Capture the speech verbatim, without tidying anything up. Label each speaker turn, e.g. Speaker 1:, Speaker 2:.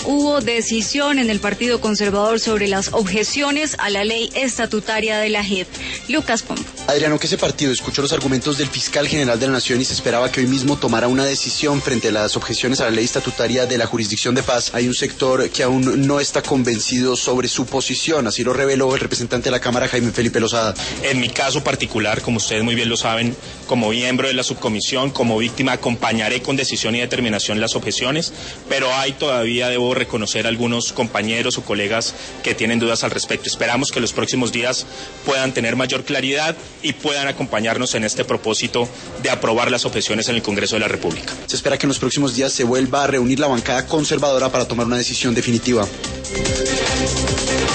Speaker 1: hubo decisión en el Partido Conservador sobre las objeciones a la ley estatutaria de la J E P. Lucas Pombo.
Speaker 2: Adriano, que ese partido escuchó los argumentos del fiscal general de la Nación y se esperaba que hoy mismo tomara una decisión frente a las objeciones a la ley estatutaria de la Jurisdicción de Paz. Hay un sector que aún no está convencido sobre su posición, así lo reveló el representante de la Cámara, Jaime Felipe Lozada.
Speaker 3: En mi caso particular, como ustedes muy bien lo saben, como miembro de la subcomisión, como víctima, acompañaré con decisión y determinación las objeciones, pero hay todavía, debo reconocer, algunos compañeros o colegas que tienen dudas al respecto. Esperamos que los próximos días puedan tener mayor claridad y puedan acompañarnos en este propósito de aprobar las objeciones en el Congreso de la República.
Speaker 2: Se espera que en los próximos días se vuelva a reunir la bancada conservadora para tomar una decisión definitiva.